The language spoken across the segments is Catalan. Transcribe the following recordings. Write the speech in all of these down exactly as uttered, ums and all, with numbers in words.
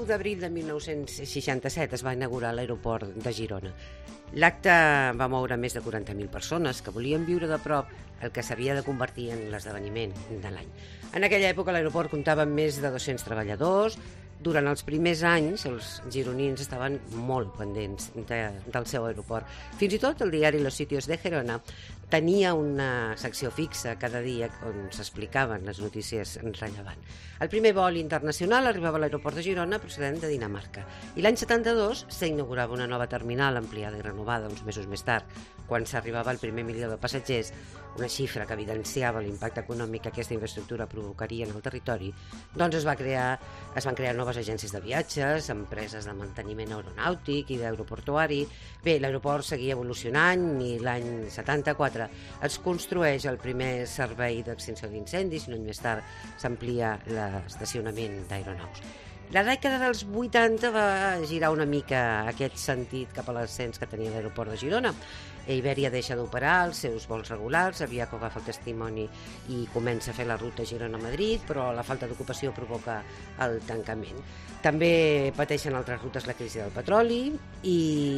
vint-i-nou d'abril de mil nou-cents seixanta-set es va inaugurar l'aeroport de Girona. L'acte va moure més de quaranta mil persones que volien viure de prop el que s'havia de convertir en l'esdeveniment de l'any. En aquella època l'aeroport comptava amb més de dos-cents treballadors. Durant els primers anys, els gironins estaven molt pendents de, del seu aeroport. Fins i tot el diari Los Sitios de Gerona tenia una secció fixa cada dia on s'explicaven les notícies rellevants. El primer vol internacional arribava a l'aeroport de Girona procedent de Dinamarca. I l'any setanta-dos s'inaugurava una nova terminal ampliada i renovada uns mesos més tard, quan s'arribava al primer milió de passatgers, una xifra que evidenciava l'impacte econòmic que aquesta infraestructura provocaria en el territori, doncs es, va crear, es van crear noves agències de viatges, empreses de manteniment aeronàutic i d'aeroportuari. Bé, l'aeroport seguia evolucionant i l'any setanta-quatre es construeix el primer servei d'extinció d'incendis i un any més tard s'amplia l'estacionament d'aeronaus. La dècada dels vuitanta va girar una mica aquest sentit cap a l'ascens que tenia l'aeroport de Girona. Iberia deixa d'operar els seus vols regulars, Aviaco agafa el testimoni i comença a fer la ruta Girona-Madrid, però la falta d'ocupació provoca el tancament. També pateixen altres rutes la crisi del petroli i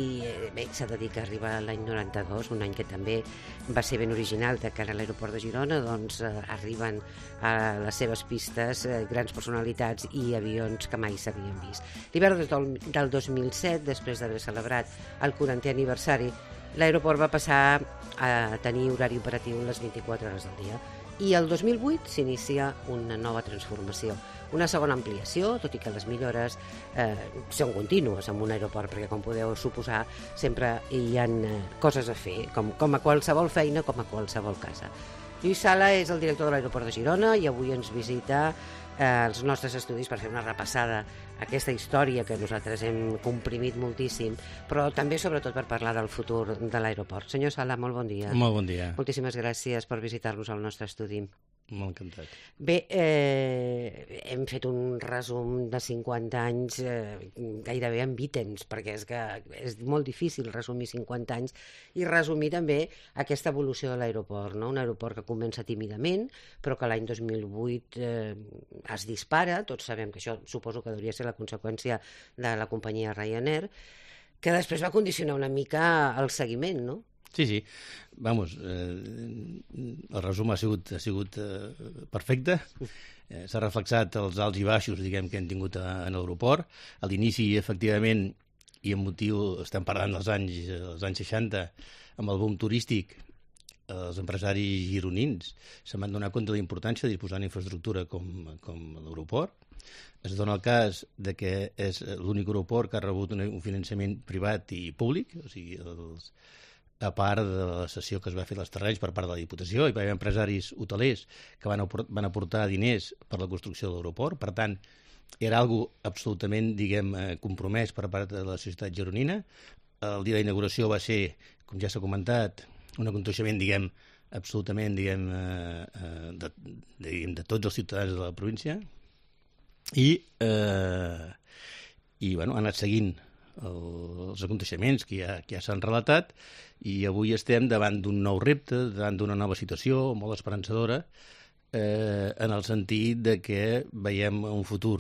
bé, s'ha de dir que arriba l'any noranta-dos, un any que també va ser ben original de cara a l'aeroport de Girona, doncs eh, arriben a les seves pistes eh, grans personalitats i avions que mai s'havien vist. L'hivern del, del dos mil set, després d'haver celebrat el quarantè aniversari, l'aeroport va passar a tenir horari operatiu les vint-i-quatre hores del dia. I el dos mil vuit s'inicia una nova transformació, una segona ampliació, tot i que les millores eh, són contínues en un aeroport, perquè com podeu suposar sempre hi ha eh, coses a fer, com, com a qualsevol feina, com a qualsevol casa. Lluís Sala és el director de l'aeroport de Girona i avui ens visita eh, els nostres estudis per fer una repassada a aquesta història que nosaltres hem comprimit moltíssim, però també sobretot per parlar del futur de l'aeroport. Senyor Sala, molt bon dia. Molt bon dia. Moltíssimes gràcies per visitar-nos al nostre estudi. Molt encantat. Bé, eh, hem fet un resum de cinquanta anys eh, gairebé en vítens, perquè és que és molt difícil resumir cinquanta anys i resumir també aquesta evolució de l'aeroport, no? Un aeroport que comença tímidament, però que l'any dos mil vuit eh, es dispara. Tots sabem que això suposo que hauria ser la conseqüència de la companyia Ryanair, que després va condicionar una mica el seguiment, no? Sí, sí. Vamos, eh, el resum ha sigut, ha sigut eh, perfecte. Eh, S'ha reflexat els alts i baixos, diguem, que hem tingut a, en l'aeroport. A l'inici, efectivament, i en motiu, estem parlant dels anys, dels anys seixanta, amb el boom turístic, els empresaris gironins se van donar compte de la importància de disposar d'infraestructura com, com l'aeroport. Es dona el cas de que és l'únic aeroport que ha rebut un finançament privat i públic, o sigui, els, a part de la cessió que es va fer als terrenys per part de la Diputació, i va haver empresaris hotelers que van aportar, van aportar diners per la construcció de l'aeroport. Per tant, era algo absolutament, diguem, compromès per part de la societat gironina. El dia d'inauguració va ser, com ja s'ha comentat, un aconteixement, diguem, absolutament, diguem, de, de, de tots els ciutadans de la província. I, eh, i bueno, ha anat seguint els aconteixements que ja, que ja s'han relatat, i avui estem davant d'un nou repte, davant d'una nova situació molt esperançadora, eh, en el sentit de que veiem un futur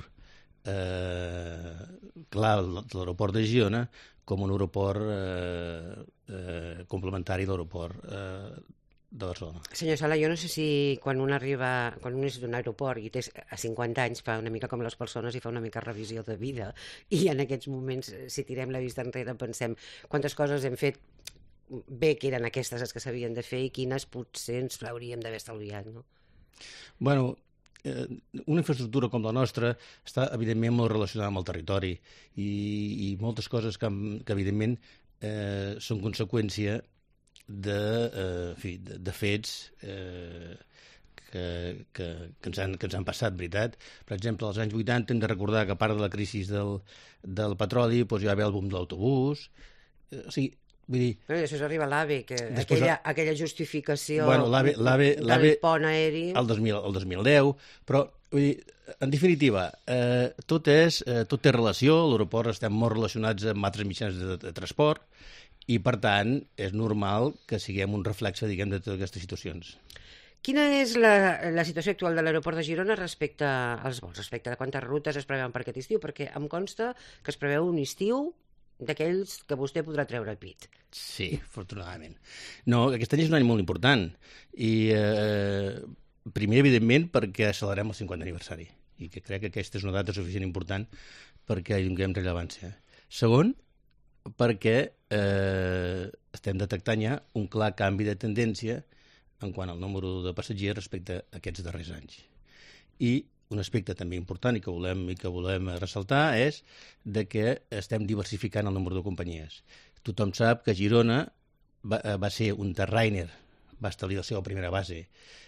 eh, clar de l'aeroport de Girona com un aeroport eh, eh, complementari a l'aeroport eh, de Barcelona. Senyor Sala, jo no sé si quan un arriba, quan un és d'un aeroport i té a cinquanta anys fa una mica com les persones i fa una mica revisió de vida, i en aquests moments, si tirem la vista enrere, pensem quantes coses hem fet bé que eren aquestes les que s'havien de fer i quines potser ens hauríem d'haver estalviat, no? Bueno, eh, una infraestructura com la nostra està evidentment molt relacionada amb el territori i, i moltes coses que, que evidentment eh, són conseqüència de, eh, en fi, de, de fets eh, que, que, que, ens han, que ens han passat, veritat. Per exemple, als anys vuitanta hem de recordar que a part de la crisi del, del petroli doncs hi va haver el boom de l'autobús. Eh, o sigui, vull dir... Però després arriba l'AVE, que Després, aquella, aquella justificació bueno, l'AVE, l'AVE, del l'AVE, pont aeri... El dos mil, el dos mil deu, però vull dir, en definitiva, eh, tot, és, eh, tot té relació, a l'aeroport estem molt relacionats amb altres mitjans de, de transport, i per tant és normal que siguem un reflexe, diguem, de totes aquestes situacions. Quina és la, la situació actual de l'aeroport de Girona respecte als vols, respecte de quantes rutes es preveuen per aquest estiu? Perquè em consta que es preveu un estiu d'aquells que vostè podrà treure el pit. Sí, afortunadament. No, aquest any és un any molt important. I eh, primer, evidentment, perquè accelerem el cinquanta aniversari. I que crec que aquesta és una data suficient important perquè hi donem rellevància. Segon, perquè eh, estem detectant ja un clar canvi de tendència en quant al número de passatgers respecte a aquests darrers anys. I un aspecte també important i que volem i que volem ressaltar és de que estem diversificant el número de companyies. Tothom sap que Girona va, va ser un Ryanair, va establir la seva primera base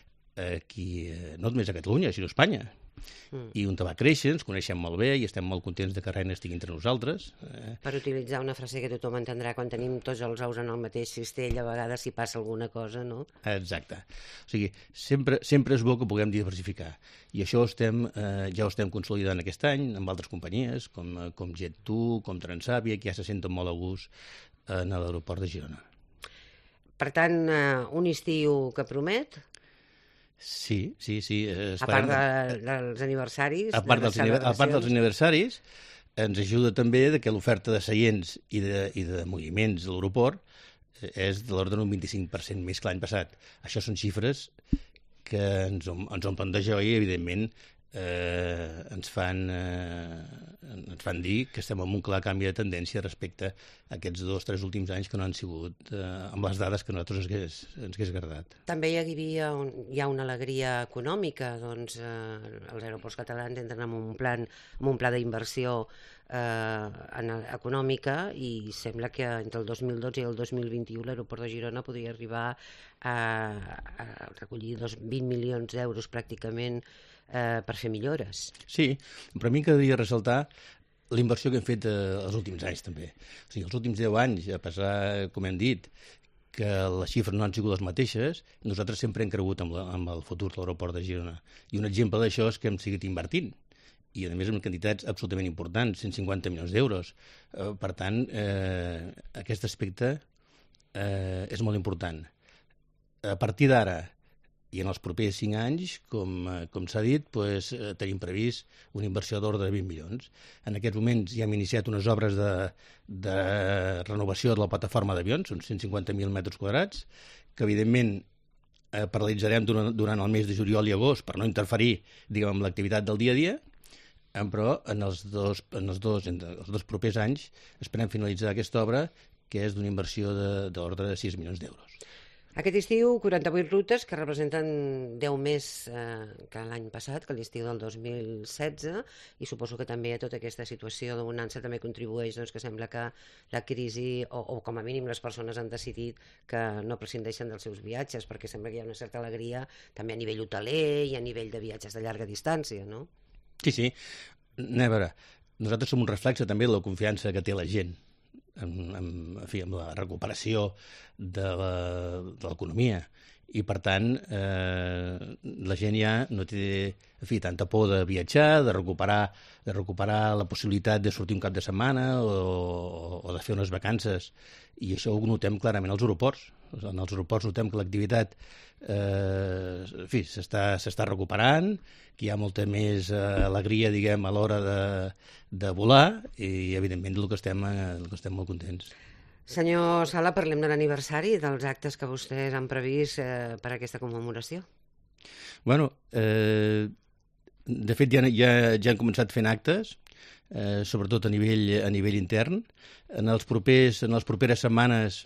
aquí, no només a Catalunya, sinó a Espanya. Mm. I on va créixer, ens coneixem molt bé i estem molt contents de que Ryanair estigui entre nosaltres. Per utilitzar una frase que tothom entendrà, quan tenim tots els ous en el mateix cistell, a vegades si passa alguna cosa, no? Exacte. O sigui, sempre, sempre és bo que puguem diversificar. I això estem, eh, ja ho estem consolidant aquest any amb altres companyies, com, com Jet dos, com Transavia, que ja se senten molt a gust en l'aeroport de Girona. Per tant, un estiu que promet... Sí, sí, sí. Esperem... A part de, dels aniversaris... A part dels, a part dels aniversaris, ens ajuda també de que l'oferta de seients i de, i de moviments de l'aeroport és de l'ordre d'un vint-i-cinc per cent més que l'any passat. Això són xifres que ens, ens omplen de joia i, evidentment, eh, ens, fan, eh, ens fan dir que estem en un clar canvi de tendència respecte a aquests dos, tres últims anys que no han sigut eh, amb les dades que a nosaltres ens hagués, ens hagués agradat. També hi havia un, hi ha una alegria econòmica, doncs eh, els aeroports catalans entren en un plan, en un pla d'inversió eh, econòmica i sembla que entre el dos mil dotze i el dos mil vint-i-u l'aeroport de Girona podria arribar a, a recollir dos, vint milions d'euros pràcticament eh, per fer millores. Sí, però a mi m'agradaria ressaltar la inversió que hem fet eh, els últims anys també. O sigui, els últims deu anys, a pesar, com hem dit, que les xifres no han sigut les mateixes, nosaltres sempre hem cregut amb, la, amb el futur de l'aeroport de Girona. I un exemple d'això és que hem seguit invertint. I, a més, amb quantitats absolutament importants, cent cinquanta milions d'euros. Eh, per tant, eh, aquest aspecte eh, és molt important. A partir d'ara, i en els propers cinc anys, com, com s'ha dit, doncs, eh, tenim previst una inversió d'ordre de vint milions. En aquests moments ja hem iniciat unes obres de, de renovació de la plataforma d'avions, uns cent cinquanta mil metres quadrats, que evidentment eh, paralitzarem durant, durant el mes de juliol i agost per no interferir, diguem, amb l'activitat del dia a dia, però en els dos, en els dos, en els dos propers anys esperem finalitzar aquesta obra, que és d'una inversió d'ordre de, de sis milions d'euros. Aquest estiu, quaranta-vuit rutes que representen deu més eh, que l'any passat, que l'estiu del dos mil setze, i suposo que també a tota aquesta situació de bonança també contribueix doncs, que sembla que la crisi, o, o com a mínim les persones han decidit que no prescindeixen dels seus viatges, perquè sembla que hi ha una certa alegria també a nivell hoteler i a nivell de viatges de llarga distància, no? Sí, sí. A veure, nosaltres som un reflexe també de la confiança que té la gent amb, amb, en fi, amb la recuperació de l'economia. I, per tant, eh, la gent ja no té, en fi, tanta por de viatjar, de recuperar, de recuperar la possibilitat de sortir un cap de setmana o, o de fer unes vacances. I això ho notem clarament als aeroports. En els aeroports notem que l'activitat eh, en fi, s'està recuperant, que hi ha molta més eh, alegria, diguem, a l'hora de, de volar i, evidentment, del que estem, del que estem molt contents. Senyor Sala, parlem de l'aniversari, dels actes que vostès han previst eh, per a aquesta commemoració. Bueno, eh, de fet ja, ja, ja han començat fent actes, eh, sobretot a nivell, a nivell intern. En els propers, en les properes setmanes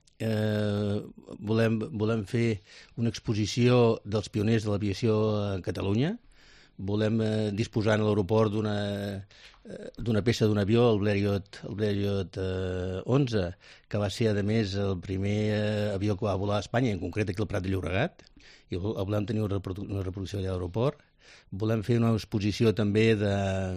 eh, volem, volem fer una exposició dels pioners de l'aviació a Catalunya. Volem eh, disposar a l'aeroport d'una d'una peça d'un avió, el Blériot, el Blériot eh, onze, que va ser, a més, el primer eh, avió que va volar a Espanya, en concret aquí al Prat de Llobregat, i volem tenir una, reprodu una reproducció allà a l'aeroport. Volem fer una exposició també de,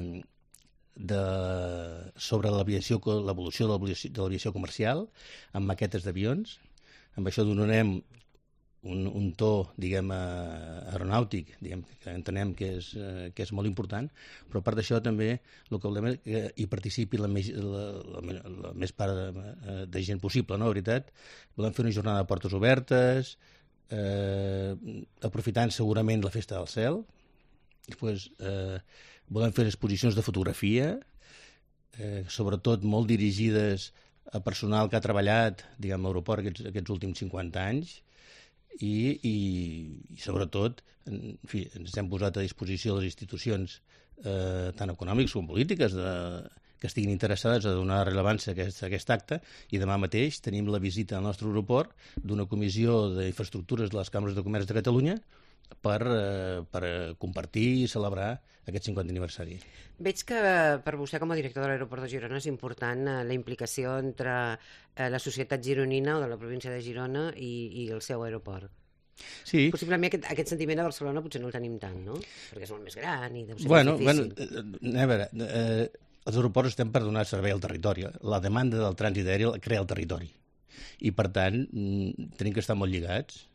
de, sobre l'aviació, l'evolució de l'aviació comercial, amb maquetes d'avions. Amb això donarem un, un to, diguem, aeronàutic, diguem, que entenem que és, que és molt important, però a part d'això també el que volem és que hi participi la més, la, la, la més part de, de gent possible, no? La veritat, volem fer una jornada de portes obertes, eh, aprofitant segurament la Festa del Cel. Després eh, volem fer exposicions de fotografia, eh, sobretot molt dirigides a personal que ha treballat, diguem, a l'aeroport aquests, aquests últims cinquanta anys, i, i, i sobretot, en fi, ens hem posat a disposició de les institucions eh, tant econòmiques com polítiques de, que estiguin interessades a donar rellevància a aquest, a aquest acte, i demà mateix tenim la visita al nostre aeroport d'una comissió d'infraestructures de les cambres de comerç de Catalunya per, eh, per compartir i celebrar aquest cinquantè aniversari. Veig que per vostè com a director de l'aeroport de Girona és important eh, la implicació entre eh, la societat gironina o de la província de Girona i, i el seu aeroport. Sí. Possiblement aquest, aquest sentiment a Barcelona potser no el tenim tant, no? Perquè és molt més gran i deu ser bueno, més difícil. Bueno, a veure, eh, els aeroports estem per donar servei al territori. La demanda del trànsit aeri crea el territori. I, per tant, tenim que estar molt lligats.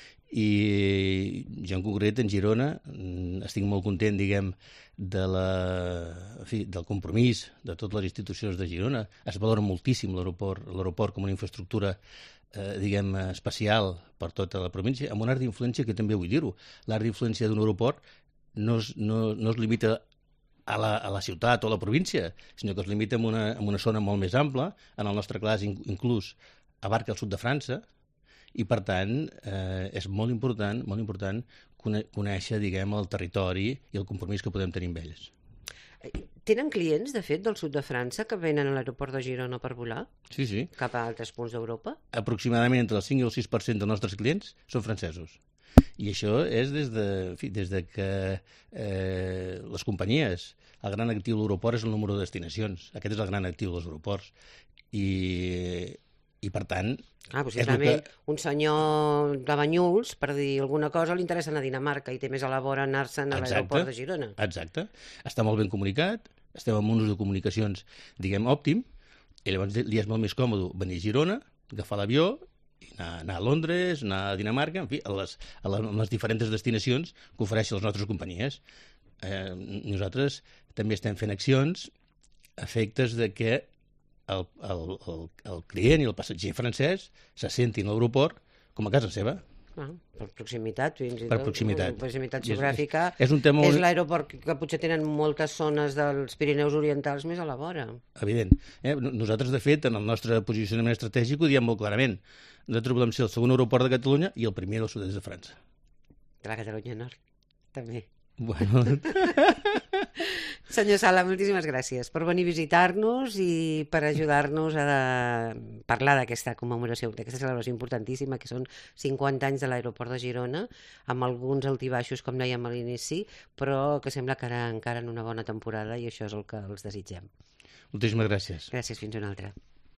I jo en concret, en Girona, estic molt content, diguem, de la, en fi, del compromís de totes les institucions de Girona. Es valora moltíssim l'aeroport l'aeroport com una infraestructura eh, diguem, especial per tota la província, amb un art d'influència que també vull dir-ho. L'art d'influència d'un aeroport no es, no, no es limita a la, a la ciutat o a la província, sinó que es limita a una, a una zona molt més ampla. En el nostre cas, inclús, abarca el sud de França, i, per tant, eh, és molt important, molt important conèixer, diguem, el territori i el compromís que podem tenir amb ells. Tenen clients, de fet, del sud de França que venen a l'aeroport de Girona per volar? Sí, sí. Cap a altres punts d'Europa? Aproximadament entre el cinc i el sis per cent dels nostres clients són francesos. I això és des de, en fi, des de que eh, les companyies, el gran actiu de l'aeroport és el número de destinacions. Aquest és el gran actiu dels aeroports. I, i per tant... Ah, possiblement que... un senyor de Banyuls, per dir alguna cosa, li interessa anar a Dinamarca i té més a la vora anar-se'n a l'aeroport de Girona. Exacte. Està molt ben comunicat, estem en un ús de comunicacions, diguem, òptim, i llavors li és molt més còmode venir a Girona, agafar l'avió, i anar, anar a Londres, anar a Dinamarca, en fi, a les, a les, a les diferents destinacions que ofereixen les nostres companyies. Eh, nosaltres també estem fent accions a efectes de que el, el, el, el client i el passatger francès se sentin a l'aeroport com a casa seva. Ah, per proximitat, fins i tot. Per proximitat. Per proximitat geogràfica. És, és, un tema és l'aeroport que potser tenen moltes zones dels Pirineus Orientals més a la vora. Evident. Eh? Nosaltres, de fet, en el nostre posicionament estratègic ho diem molt clarament. Nosaltres volem ser el segon aeroport de Catalunya i el primer del sud-est de França. De la Catalunya Nord, també. Bueno... Senyor Sala, moltíssimes gràcies per venir a visitar-nos i per ajudar-nos a parlar d'aquesta commemoració, d'aquesta celebració importantíssima, que són cinquanta anys de l'aeroport de Girona, amb alguns altibaixos, com dèiem a l'inici, però que sembla que ara encara en una bona temporada i això és el que els desitgem. Moltíssimes gràcies. Gràcies, fins una altra.